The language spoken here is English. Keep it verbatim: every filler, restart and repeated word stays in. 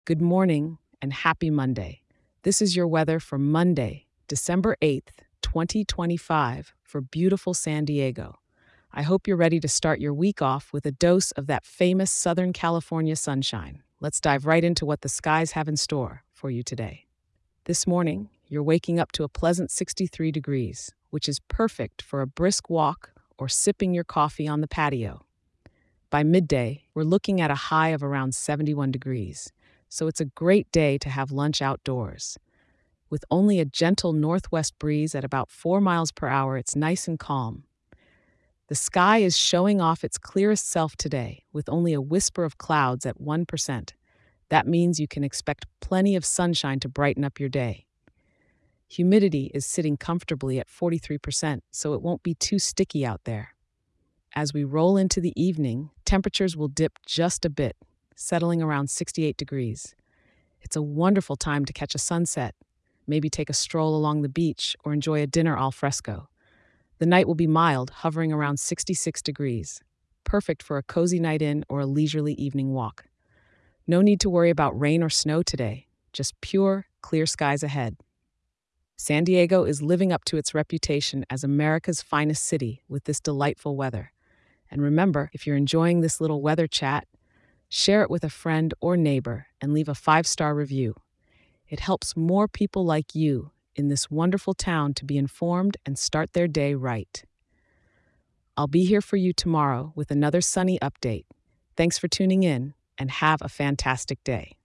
Good morning and happy Monday. This is your weather for Monday, December eighth, twenty twenty-five, for beautiful San Diego. I hope you're ready to start your week off with a dose of that famous Southern California sunshine. Let's dive right into what the skies have in store for you today. This morning, you're waking up to a pleasant sixty-three degrees, which is perfect for a brisk walk or sipping your coffee on the patio. By midday, we're looking at a high of around seventy-one degrees, so it's a great day to have lunch outdoors. With only a gentle northwest breeze at about four miles per hour, it's nice and calm. The sky is showing off its clearest self today, with only a whisper of clouds at one percent. That means you can expect plenty of sunshine to brighten up your day. Humidity is sitting comfortably at forty-three percent, so it won't be too sticky out there. As we roll into the evening, temperatures will dip just a bit, settling around sixty-eight degrees. It's a wonderful time to catch a sunset, maybe take a stroll along the beach, or enjoy a dinner al fresco. The night will be mild, hovering around sixty-six degrees, perfect for a cozy night in or a leisurely evening walk. No need to worry about rain or snow today, just pure, clear skies ahead. San Diego is living up to its reputation as America's finest city with this delightful weather. And remember, if you're enjoying this little weather chat, share it with a friend or neighbor and leave a five-star review. It helps more people like you in this wonderful town to be informed and start their day right. I'll be here for you tomorrow with another sunny update. Thanks for tuning in and have a fantastic day.